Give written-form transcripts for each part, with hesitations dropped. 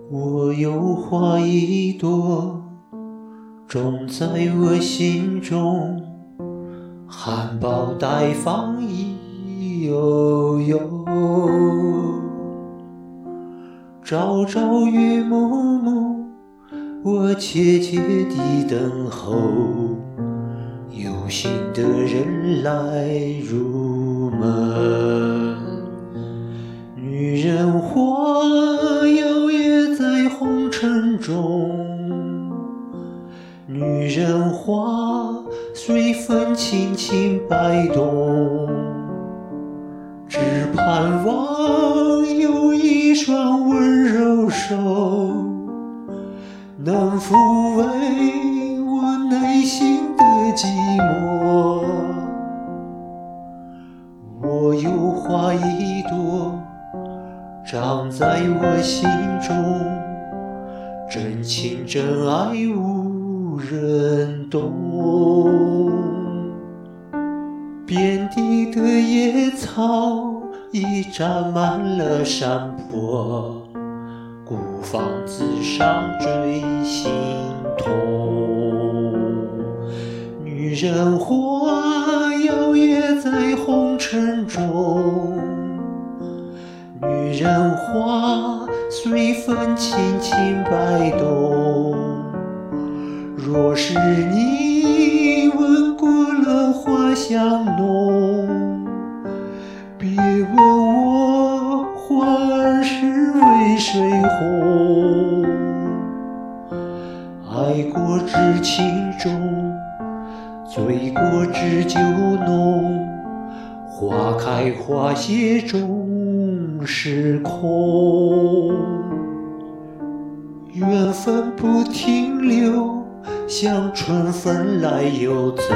我有花一朵，种在我心中，含苞待放意悠悠。朝朝月暮暮，我切切地等候，有心的人来入门。女人花摇曳在红尘中，女人花随风轻轻摆动，只盼望有一双温柔手，能抚慰我内心的寂寞。我有花一朵，长在我心中，真情真爱无人懂。遍地的野草已占满了山坡，孤芳自赏最心痛。女人花摇曳在红尘中，女人花随风轻轻摆动。若是你闻过了花香浓，别问我花儿是为谁红。爱过知情重，醉过知酒浓，花开花谢终是空。缘分不停留，像春风来又走，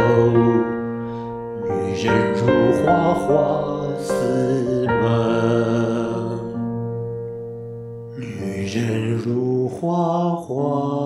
女人如花花似梦，女人如花花